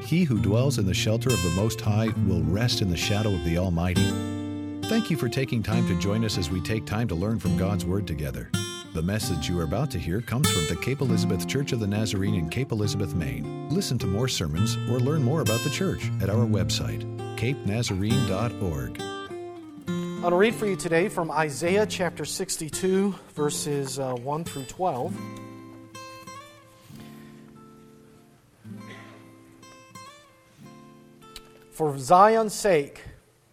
He who dwells in the shelter of the Most High will rest in the shadow of the Almighty. Thank you for taking time to join us as we take time to learn from God's Word together. The message you are about to hear comes from the Cape Elizabeth Church of the Nazarene in Cape Elizabeth, Maine. Listen to more sermons or learn more about the church at our website, capenazarene.org. I want to read for you today from Isaiah chapter 62, verses 1 through 12. For Zion's sake,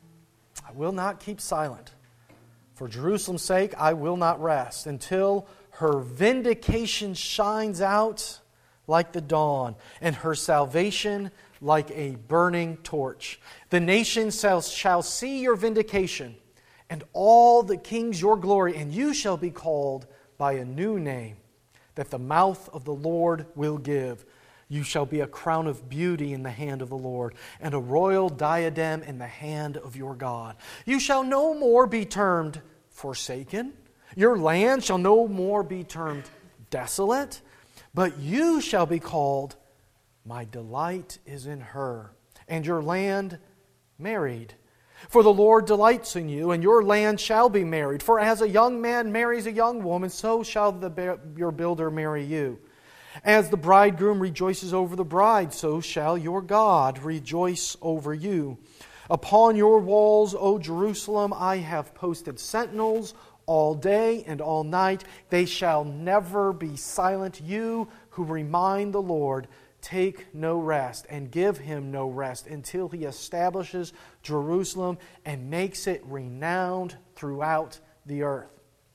I will not keep silent. For Jerusalem's sake, I will not rest until her vindication shines out like the dawn, and her salvation like a burning torch. The nations shall see your vindication, and all the kings your glory, and you shall be called by a new name that the mouth of the Lord will give. You shall be a crown of beauty in the hand of the Lord, and a royal diadem in the hand of your God. You shall no more be termed forsaken. Your land shall no more be termed desolate, but you shall be called, my delight is in her, and your land married. For the Lord delights in you, and your land shall be married. For as a young man marries a young woman, so shall your builder marry you. As the bridegroom rejoices over the bride, so shall your God rejoice over you. Upon your walls, O Jerusalem, I have posted sentinels all day and all night. They shall never be silent. You who remind the Lord, take no rest and give Him no rest until He establishes Jerusalem and makes it renowned throughout the earth.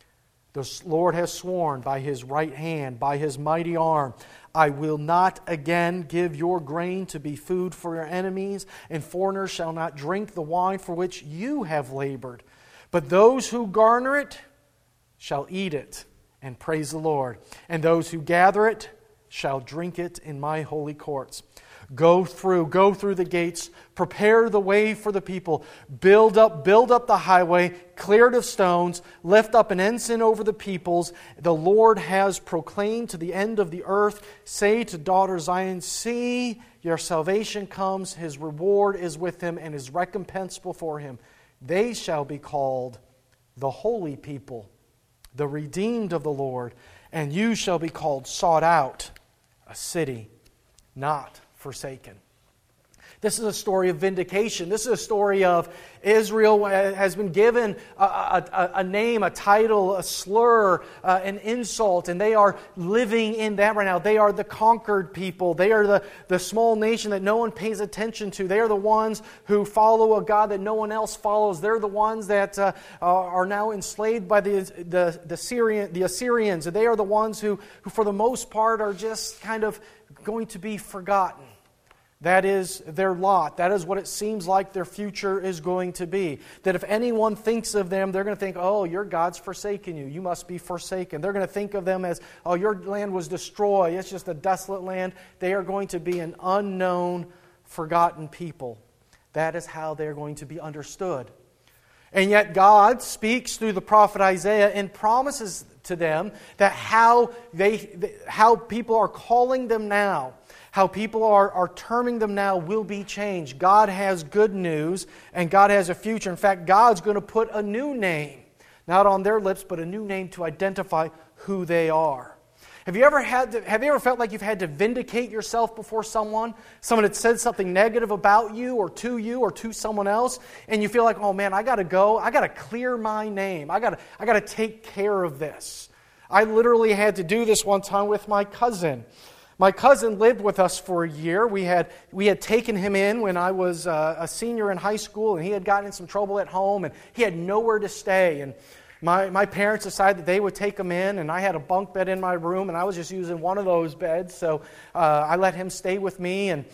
The Lord has sworn by His right hand, by His mighty arm, I will not again give your grain to be food for your enemies, and foreigners shall not drink the wine for which you have labored. But those who garner it shall eat it and praise the Lord, and those who gather it shall drink it in my holy courts. Go through the gates, prepare the way for the people, build up the highway, clear it of stones, lift up an ensign over the peoples. The Lord has proclaimed to the end of the earth, say to daughter Zion, see, your salvation comes, His reward is with Him, and His recompense before Him. They shall be called the holy people, the redeemed of the Lord, and you shall be called sought out, a city not forsaken. This is a story of vindication. This is a story of Israel has been given a name, a title, a slur, an insult, and they are living in that right now. They are the conquered people. They are the small nation that no one pays attention to. They are the ones who follow a God that no one else follows. They're the ones that are now enslaved by the Assyrians. They are the ones who for the most part are just kind of going to be forgotten. That is their lot. That is what it seems like their future is going to be. That if anyone thinks of them, they're going to think, oh, your God's forsaken you. You must be forsaken. They're going to think of them as, oh, your land was destroyed. It's just a desolate land. They are going to be an unknown, forgotten people. That is how they're going to be understood. And yet God speaks through the prophet Isaiah and promises to them that how people are calling them now, how people are terming them now will be changed. God has good news and God has a future. In fact, God's going to put a new name, not on their lips, but a new name to identify who they are. Have you ever felt like you've had to vindicate yourself before someone? Someone had said something negative about you or to someone else, and you feel like, oh man, I got to go. I got to clear my name. I got to take care of this. I literally had to do this one time with my cousin. My cousin lived with us for a year. We had taken him in when I was a senior in high school, and he had gotten in some trouble at home, and he had nowhere to stay. And my parents decided that they would take him in, and I had a bunk bed in my room, and I was just using one of those beds, so I let him stay with me. And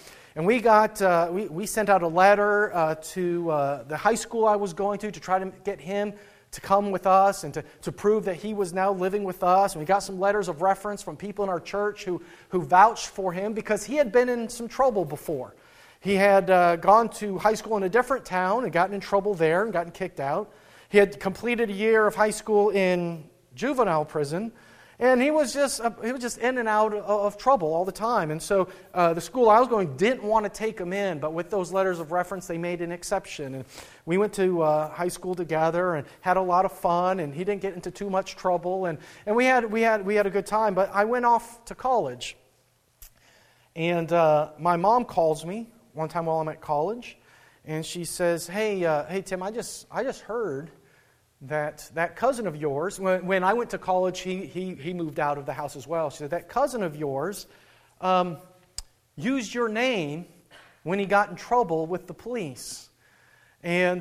we sent out a letter to the high school I was going to try to get him to come with us and to prove that he was now living with us. And we got some letters of reference from people in our church who vouched for him because he had been in some trouble before. He had gone to high school in a different town and gotten in trouble there and gotten kicked out. He had completed a year of high school in juvenile prison. And he was just in and out of trouble all the time. And so the school I was going didn't want to take him in, but with those letters of reference, they made an exception. And we went to high school together and had a lot of fun, and he didn't get into too much trouble. And we had a good time. But I went off to college. And my mom calls me one time while I'm at college, and she says, hey Tim, I just heard that cousin of yours, when I went to college, he moved out of the house as well. She said, that cousin of yours used your name when he got in trouble with the police. And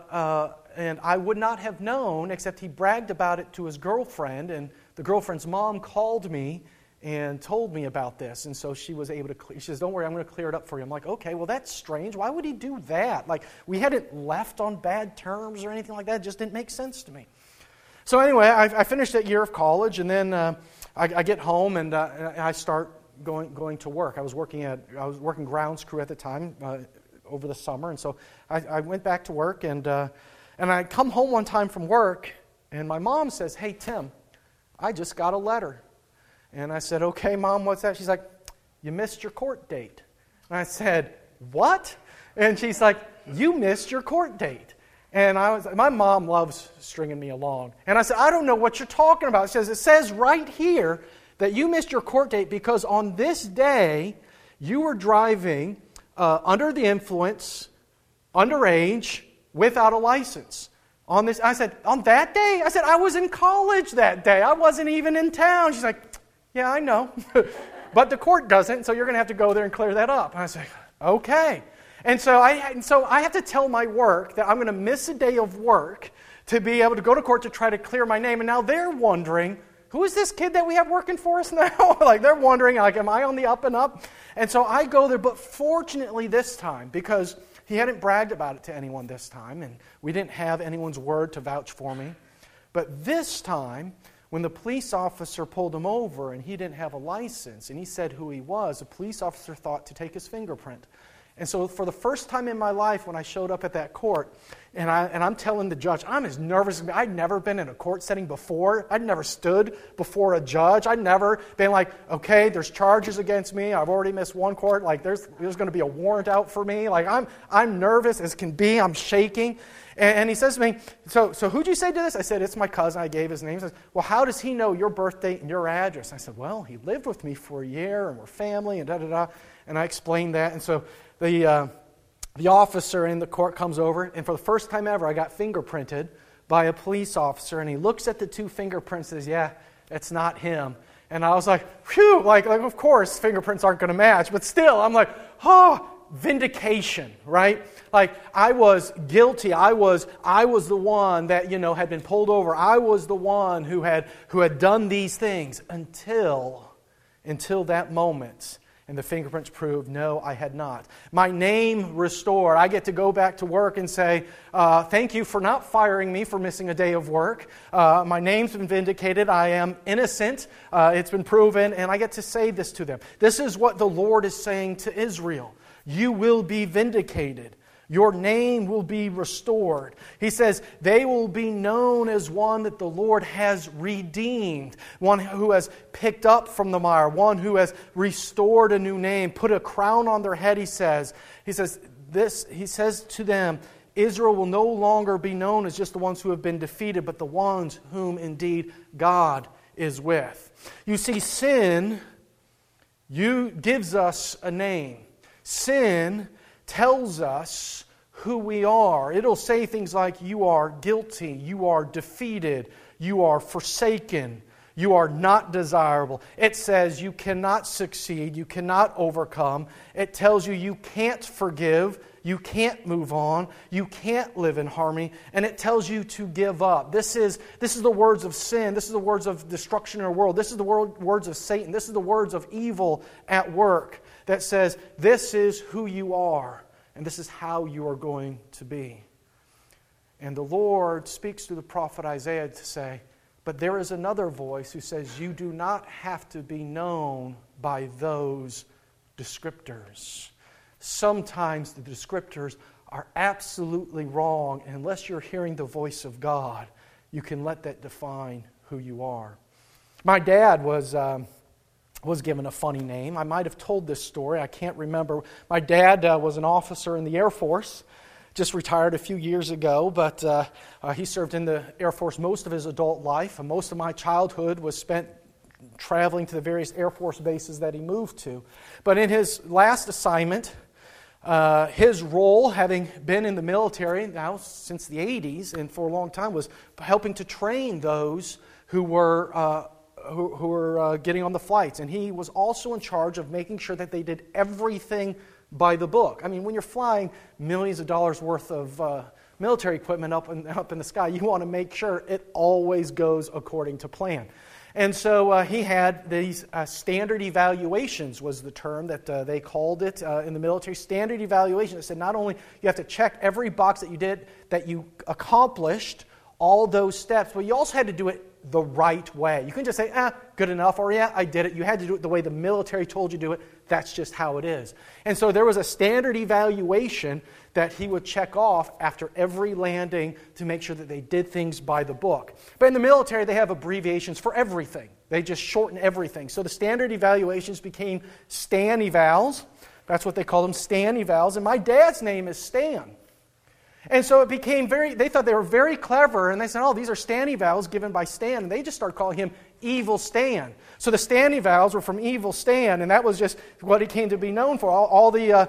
I would not have known, except he bragged about it to his girlfriend, and the girlfriend's mom called me and told me about this. And so she was able to she says, don't worry, I'm going to clear it up for you. I'm like, okay, well, that's strange. Why would he do that? Like, we hadn't left on bad terms or anything like that. It just didn't make sense to me. So anyway, I finished that year of college, and then I get home, and I start going to work. I was working grounds crew at the time over the summer, and so I went back to work, and I come home one time from work, and my mom says, hey, Tim, I just got a letter. And I said, okay, Mom, what's that? She's like, you missed your court date. And I said, what? And she's like, you missed your court date. And my mom loves stringing me along. And I said, I don't know what you're talking about. It says right here that you missed your court date because on this day, you were driving under the influence, underage, without a license. I said, on that day? I said, I was in college that day. I wasn't even in town. She's like, yeah, I know. But the court doesn't, so you're going to have to go there and clear that up. And I said, okay. And so I have to tell my work that I'm going to miss a day of work to be able to go to court to try to clear my name. And now they're wondering, who is this kid that we have working for us now? Like, they're wondering, like, am I on the up and up? And so I go there, but fortunately this time, because he hadn't bragged about it to anyone this time, and we didn't have anyone's word to vouch for me. But this time, when the police officer pulled him over and he didn't have a license and he said who he was, the police officer thought to take his fingerprint. And so for the first time in my life when I showed up at that court, and I'm telling the judge, I'm as nervous as I'd never been in a court setting before. I'd never stood before a judge. I'd never been like, okay, there's charges against me. I've already missed one court. Like there's going to be a warrant out for me. Like I'm nervous as can be. I'm shaking. And he says to me, so who'd you say to this? I said, it's my cousin. I gave his name. He says, well, how does he know your birth date and your address? I said, well, he lived with me for a year, and we're family, and da-da-da. And I explained that. And so the officer in the court comes over, and for the first time ever, I got fingerprinted by a police officer, and he looks at the two fingerprints and says, yeah, it's not him. And I was like, phew, like of course fingerprints aren't going to match, but still, I'm like, oh, vindication, right? Like I was guilty. I was the one that, had been pulled over. I was the one who had done these things until that moment. And the fingerprints proved, no, I had not. My name restored. I get to go back to work and say, thank you for not firing me for missing a day of work. My name's been vindicated. I am innocent. It's been proven. And I get to say this to them. This is what the Lord is saying to Israel. You will be vindicated. Your name will be restored. He says, they will be known as one that the Lord has redeemed, one who has picked up from the mire, one who has restored a new name, put a crown on their head, he says. He says to them, Israel will no longer be known as just the ones who have been defeated, but the ones whom indeed God is with. You see, sin gives us a name. Sin tells us who we are. It'll say things like, you are guilty, you are defeated, you are forsaken, you are not desirable. It says you cannot succeed, you cannot overcome. It tells you you can't forgive, you can't move on, you can't live in harmony, and it tells you to give up. This is the words of sin, this is the words of destruction in our world, this is the words of Satan, this is the words of evil at work. That says, this is who you are, and this is how you are going to be. And the Lord speaks through the prophet Isaiah to say, but there is another voice who says, you do not have to be known by those descriptors. Sometimes the descriptors are absolutely wrong, and unless you're hearing the voice of God, you can let that define who you are. My dad was given a funny name. I might have told this story. I can't remember. My dad was an officer in the Air Force, just retired a few years ago, but he served in the Air Force most of his adult life. And most of my childhood was spent traveling to the various Air Force bases that he moved to. But in his last assignment, his role, having been in the military now since the 80s and for a long time, was helping to train those who were getting on the flights. And he was also in charge of making sure that they did everything by the book. I mean, when you're flying millions of dollars worth of military equipment up in the sky, you want to make sure it always goes according to plan. And so he had these standard evaluations, was the term that they called it in the military. Standard evaluation. It said not only you have to check every box that you did, that you accomplished all those steps, but you also had to do it the right way. You couldn't just say, good enough, or yeah, I did it. You had to do it the way the military told you to do it. That's just how it is. And so there was a standard evaluation that he would check off after every landing to make sure that they did things by the book. But in the military, they have abbreviations for everything. They just shorten everything. So the standard evaluations became Stan evals. That's what they called them, Stan evals. And my dad's name is Stan. And so it became they thought they were very clever, and they said, these are Stan evals given by Stan, and they just started calling him Evil Stan. So the Stan evals were from Evil Stan, and that was just what he came to be known for. All the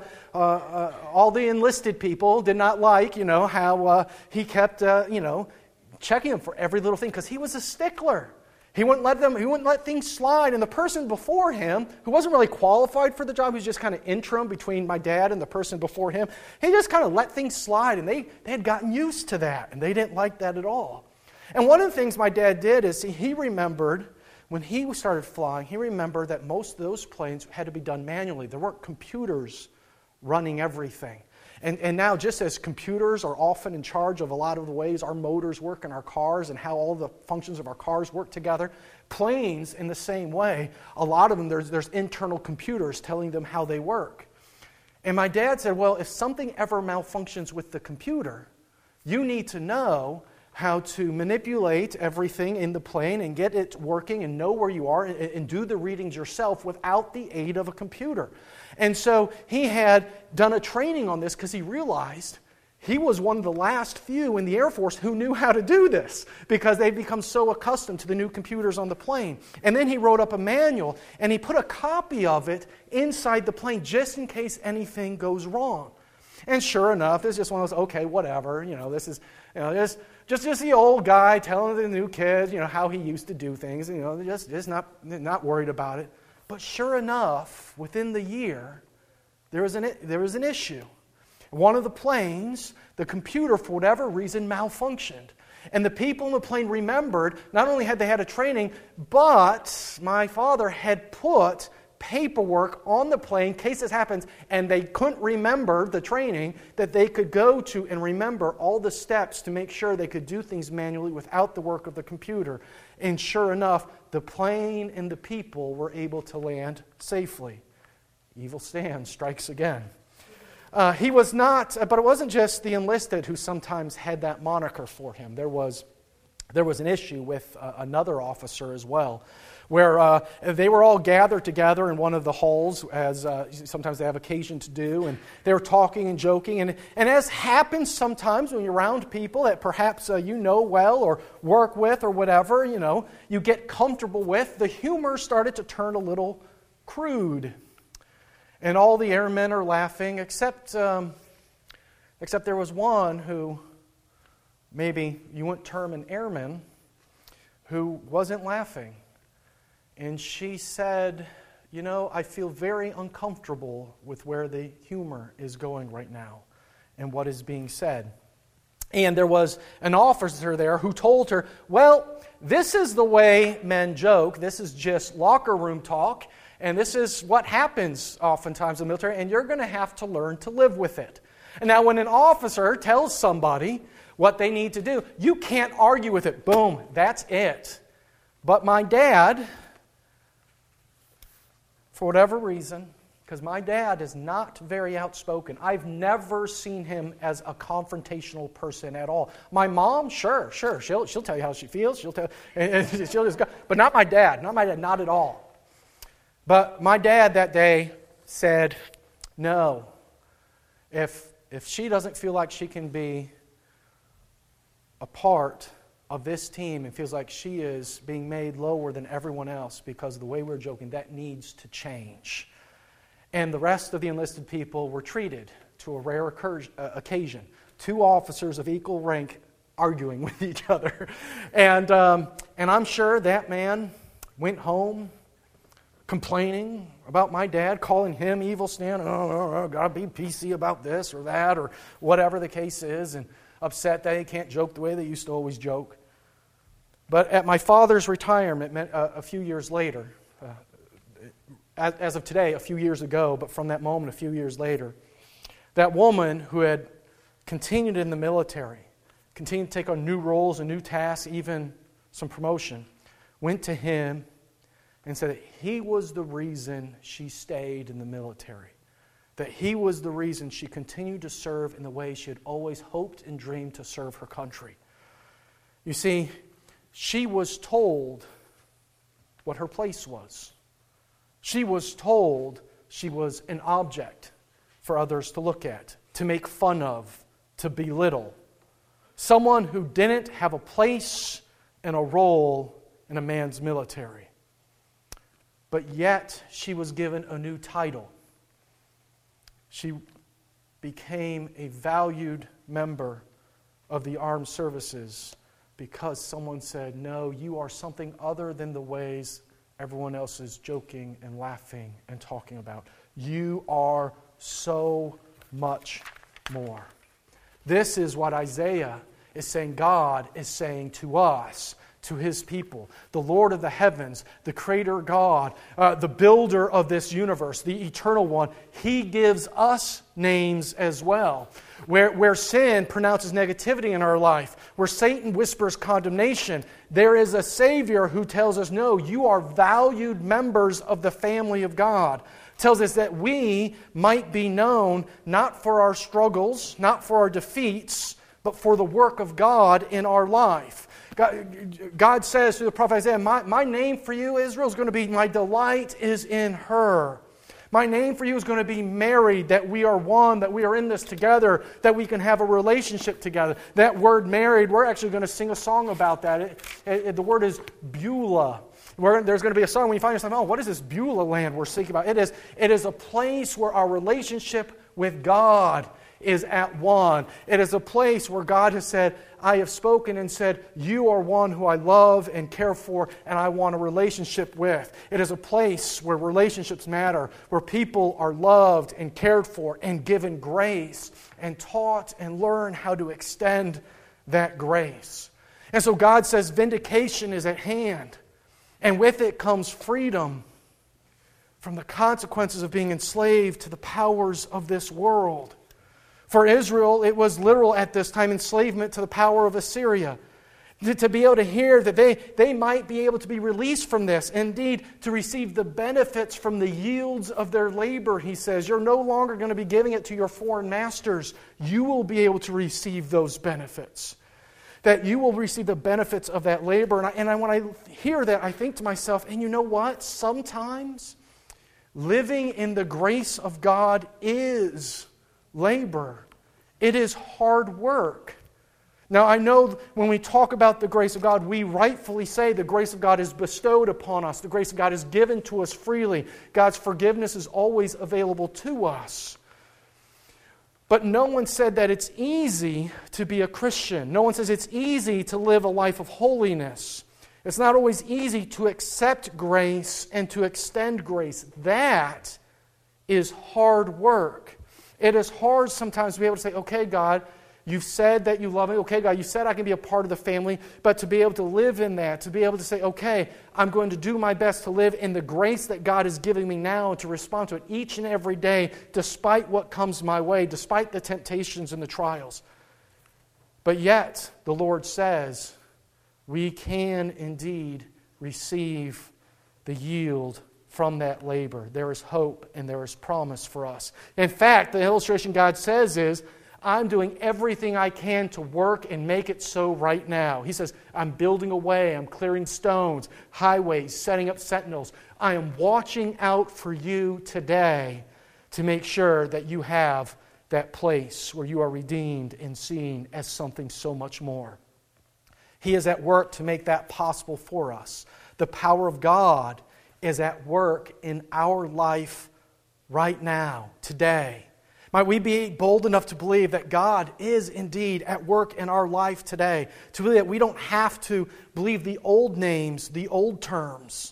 enlisted people did not like, how he kept, checking them for every little thing, because he was a stickler. He wouldn't let things slide. And the person before him, who wasn't really qualified for the job, he was just kind of interim between my dad and the person before him, he just kind of let things slide, and they had gotten used to that, and they didn't like that at all. And one of the things my dad did is he remembered, when he started flying, he remembered that most of those planes had to be done manually. There weren't computers running everything. And now, just as computers are often in charge of a lot of the ways our motors work in our cars and how all the functions of our cars work together, planes, in the same way, a lot of them, there's internal computers telling them how they work. And my dad said, well, if something ever malfunctions with the computer, you need to know how to manipulate everything in the plane and get it working and know where you are and do the readings yourself without the aid of a computer. And so he had done a training on this because he realized he was one of the last few in the Air Force who knew how to do this because they've become so accustomed to the new computers on the plane. And then he wrote up a manual and he put a copy of it inside the plane just in case anything goes wrong. And sure enough, it's just one of those, okay, whatever, this is, just the old guy telling the new kids, how he used to do things, just not worried about it. But sure enough, within the year, there was an issue. One of the planes, the computer, for whatever reason, malfunctioned. And the people in the plane remembered, not only had they had a training, but my father had put paperwork on the plane in case this happens, and they couldn't remember the training, that they could go to and remember all the steps to make sure they could do things manually without the work of the computer. And sure enough, the plane and the people were able to land safely. Evil Stan strikes again. He was not, but it wasn't just the enlisted who sometimes had that moniker for him. There was an issue with another officer as well, where they were all gathered together in one of the halls, as sometimes they have occasion to do, and they were talking and joking. And as happens sometimes when you're around people that perhaps you know well or work with or whatever, you get comfortable with, the humor started to turn a little crude. And all the airmen are laughing, except there was one who, maybe you wouldn't term an airman, who wasn't laughing. And she said, I feel very uncomfortable with where the humor is going right now and what is being said. And there was an officer there who told her, well, this is the way men joke. This is just locker room talk. And this is what happens oftentimes in the military. And you're going to have to learn to live with it. And now when an officer tells somebody what they need to do, you can't argue with it. Boom, that's it. But my dad, for whatever reason, Because my dad is not very outspoken. I've never seen him as a confrontational person at all. My mom, sure, she'll tell you how she feels. She'll just go, but not my dad. Not at all. But my dad that day said, no, if she doesn't feel like she can be a part of this team and feels like she is being made lower than everyone else because of the way we're joking, that needs to change. And the rest of the enlisted people were treated to a rare occasion. 2 officers of equal rank arguing with each other. And I'm sure that man went home complaining about my dad, calling him evil Stan, gotta be PC about this or that or whatever the case is, and upset that he can't joke the way they used to always joke. But at my father's retirement, a few years later, as of today, a few years ago, but from that moment, a few years later, that woman who had continued in the military, continued to take on new roles and new tasks, even some promotion, went to him and said that he was the reason she stayed in the military, that he was the reason she continued to serve in the way she had always hoped and dreamed to serve her country. You see, she was told what her place was. She was told she was an object for others to look at, to make fun of, to belittle. Someone who didn't have a place and a role in a man's military. But yet, she was given a new title. She became a valued member of the armed services because someone said, no, you are something other than the ways everyone else is joking and laughing and talking about. You are so much more. This is what Isaiah is saying God is saying to us, to His people. The Lord of the heavens, the Creator God, the builder of this universe, the Eternal One, He gives us names as well. Where sin pronounces negativity in our life, where Satan whispers condemnation, there is a Savior who tells us, no, you are valued members of the family of God. Tells us that we might be known not for our struggles, not for our defeats, but for the work of God in our life. God says through the prophet Isaiah, my name for you, Israel, is going to be, my delight is in her. My name for you is going to be married, that we are one, that we are in this together, that we can have a relationship together. That word married, we're actually going to sing a song about that. The word is Beulah. There's going to be a song when you find yourself, oh, what is this Beulah land we're speaking about? It is a place where our relationship with God is at one. It is a place where God has said, I have spoken and said, you are one who I love and care for and I want a relationship with. It is a place where relationships matter, where people are loved and cared for and given grace and taught and learn how to extend that grace. And so God says vindication is at hand. And with it comes freedom from the consequences of being enslaved to the powers of this world. For Israel, it was literal at this time, enslavement to the power of Assyria. To be able to hear that they might be able to be released from this. Indeed, to receive the benefits from the yields of their labor, he says. You're no longer going to be giving it to your foreign masters. You will be able to receive those benefits. That you will receive the benefits of that labor. And when I hear that, I think to myself, and you know what? Sometimes living in the grace of God is labor. It is hard work. Now, I know when we talk about the grace of God, we rightfully say the grace of God is bestowed upon us. The grace of God is given to us freely. God's forgiveness is always available to us. But no one said that it's easy to be a Christian. No one says it's easy to live a life of holiness. It's not always easy to accept grace and to extend grace. That is hard work. It is hard sometimes to be able to say, okay, God, you've said that you love me. Okay, God, you said I can be a part of the family. But to be able to live in that, to be able to say, okay, I'm going to do my best to live in the grace that God is giving me now and to respond to it each and every day, despite what comes my way, despite the temptations and the trials. But yet, the Lord says, we can indeed receive the yield from that labor. There is hope and there is promise for us. In fact, the illustration God says is, I'm doing everything I can to work and make it so right now. He says, I'm building a way, I'm clearing stones, highways, setting up sentinels. I am watching out for you today to make sure that you have that place where you are redeemed and seen as something so much more. He is at work to make that possible for us. The power of God is at work in our life right now, today. Might we be bold enough to believe that God is indeed at work in our life today, to believe that we don't have to believe the old names, the old terms,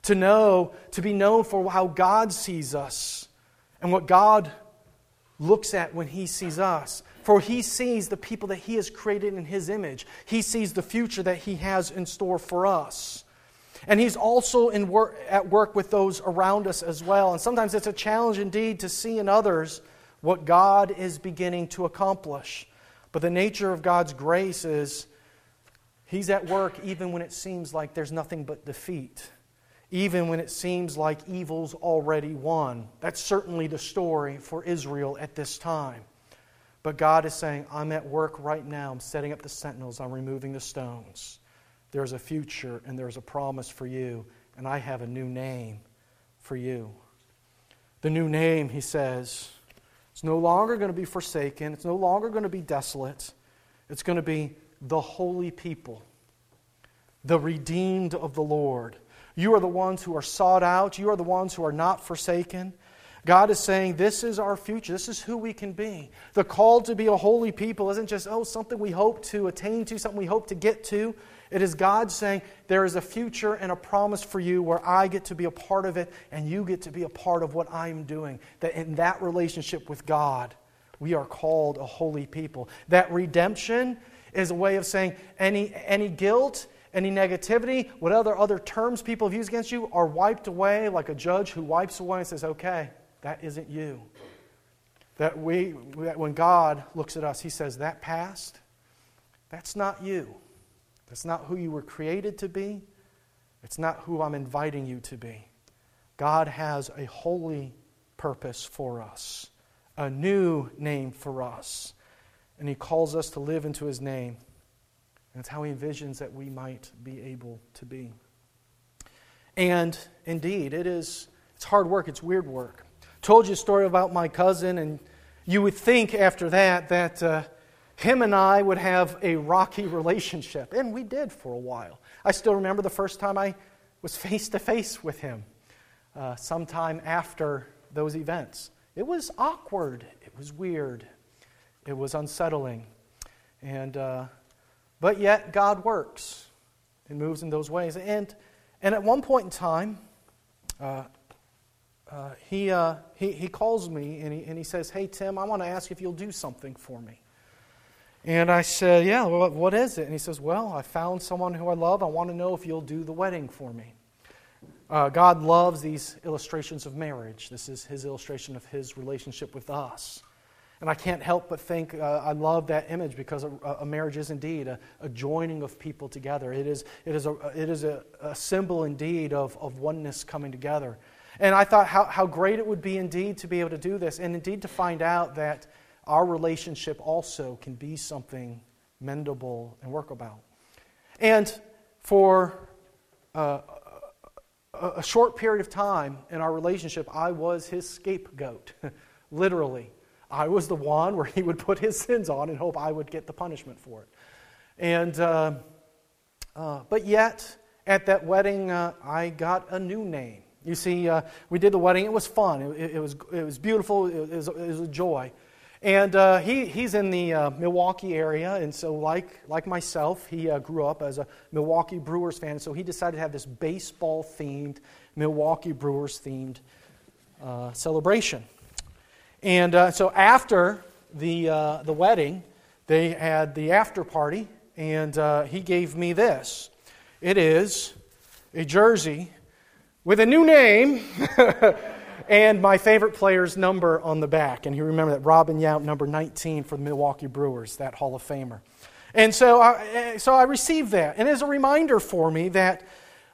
to be known for how God sees us and what God looks at when He sees us. For He sees the people that He has created in His image. He sees the future that He has in store for us. And He's also at work with those around us as well. And sometimes it's a challenge indeed to see in others what God is beginning to accomplish. But the nature of God's grace is He's at work even when it seems like there's nothing but defeat. Even when it seems like evil's already won. That's certainly the story for Israel at this time. But God is saying, I'm at work right now. I'm setting up the sentinels. I'm removing the stones. There's a future and there's a promise for you. And I have a new name for you. The new name, He says, it's no longer going to be forsaken. It's no longer going to be desolate. It's going to be the holy people. The redeemed of the Lord. You are the ones who are sought out. You are the ones who are not forsaken. God is saying, this is our future. This is who we can be. The call to be a holy people isn't just, something we hope to attain to, something we hope to get to. It is God saying, there is a future and a promise for you where I get to be a part of it and you get to be a part of what I'm doing. That in that relationship with God, we are called a holy people. That redemption is a way of saying any guilt, any negativity, what other terms people have used against you are wiped away like a judge who wipes away and says, okay, that isn't you. That when God looks at us, He says, that past, that's not you. That's not who you were created to be. It's not who I'm inviting you to be. God has a holy purpose for us, a new name for us, and He calls us to live into His name. And it's how He envisions that we might be able to be. And indeed, it's hard work, it's weird work. Told you a story about my cousin, and you would think after that him and I would have a rocky relationship. And we did for a while. I still remember the first time I was face to face with him, sometime after those events. It was awkward. It was weird. It was unsettling. But yet God works and moves in those ways. And at one point in time, he calls me and he says, "Hey Tim, I want to ask if you'll do something for me." And I said, "Yeah, well, what is it?" And he says, "Well, I found someone who I love. I want to know if you'll do the wedding for me." God loves these illustrations of marriage. This is His illustration of His relationship with us. And I can't help but think I love that image because a marriage is indeed a joining of people together. It is a symbol indeed of oneness coming together. And I thought how great it would be indeed to be able to do this, and indeed to find out that our relationship also can be something mendable and work about. And for a short period of time in our relationship, I was his scapegoat, literally. I was the one where he would put his sins on and hope I would get the punishment for it. And but yet, at that wedding, I got a new name. You see, we did the wedding. It was fun. It was beautiful. It was a joy. And he's in the Milwaukee area, and so like myself, he grew up as a Milwaukee Brewers fan. So he decided to have this baseball-themed, Milwaukee Brewers-themed celebration. And so after the wedding, they had the after party, and he gave me this. It is a jersey with a new name and my favorite player's number on the back. And you remember that, Robin Yount, number 19 for the Milwaukee Brewers, that Hall of Famer. And so I received that. And as a reminder for me that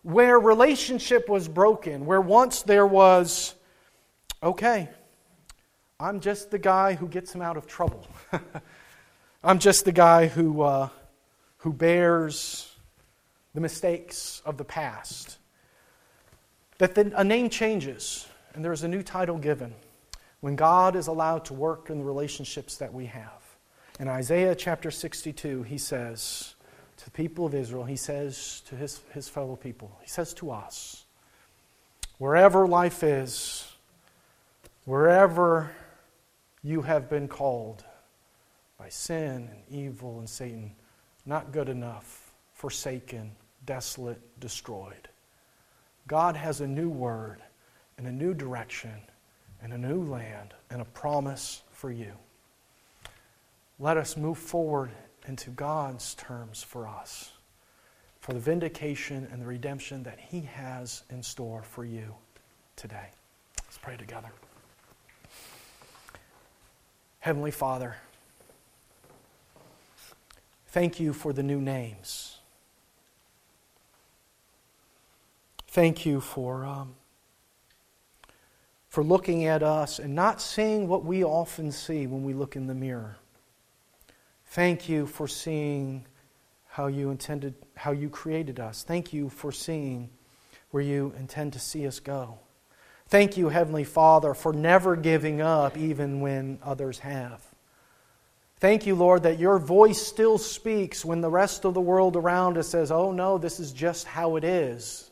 where relationship was broken, where once there was, okay, I'm just the guy who gets him out of trouble. I'm just the guy who bears the mistakes of the past. That then a name changes and there's a new title given when God is allowed to work in the relationships that we have. In Isaiah chapter 62, he says to the people of Israel, he says to his fellow people, he says to us, wherever life is, wherever you have been called by sin and evil and Satan, not good enough, forsaken, desolate, destroyed. God has a new word and a new direction and a new land and a promise for you. Let us move forward into God's terms for us, for the vindication and the redemption that He has in store for you today. Let's pray together. Heavenly Father, thank you for the new names. Thank you for looking at us and not seeing what we often see when we look in the mirror. Thank you for seeing how you created us. Thank you for seeing where you intend to see us go. Thank you, Heavenly Father, for never giving up even when others have. Thank you, Lord, that your voice still speaks when the rest of the world around us says, oh no, this is just how it is.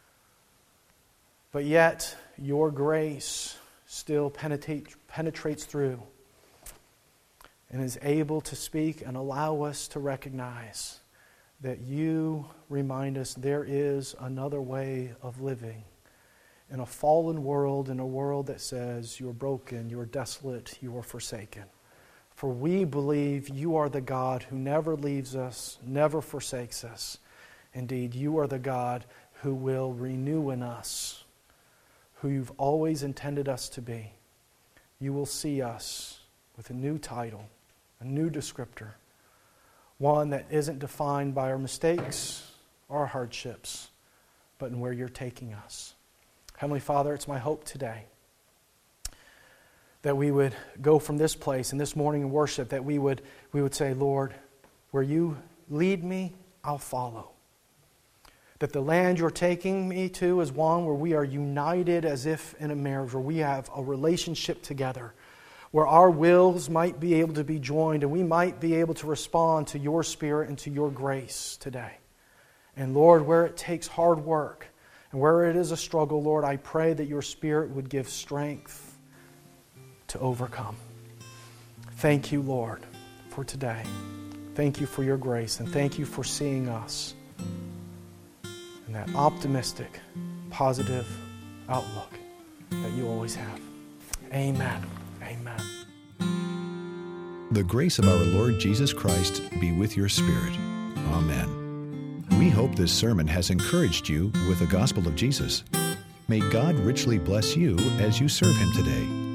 But yet, your grace still penetrates through and is able to speak and allow us to recognize that you remind us there is another way of living in a fallen world, in a world that says you're broken, you're desolate, you are forsaken. For we believe you are the God who never leaves us, never forsakes us. Indeed, you are the God who will renew in us who you've always intended us to be. You will see us with a new title, a new descriptor, one that isn't defined by our mistakes or our hardships, but in where you're taking us. Heavenly Father, it's my hope today that we would go from this place and this morning in worship, that we would say, Lord, where you lead me, I'll follow. That the land you're taking me to is one where we are united as if in a marriage, where we have a relationship together, where our wills might be able to be joined and we might be able to respond to your Spirit and to your grace today. And Lord, where it takes hard work and where it is a struggle, Lord, I pray that your Spirit would give strength to overcome. Thank you, Lord, for today. Thank you for your grace, and thank you for seeing us in that optimistic, positive outlook that you always have. Amen. Amen. The grace of our Lord Jesus Christ be with your spirit. Amen. We hope this sermon has encouraged you with the gospel of Jesus. May God richly bless you as you serve Him today.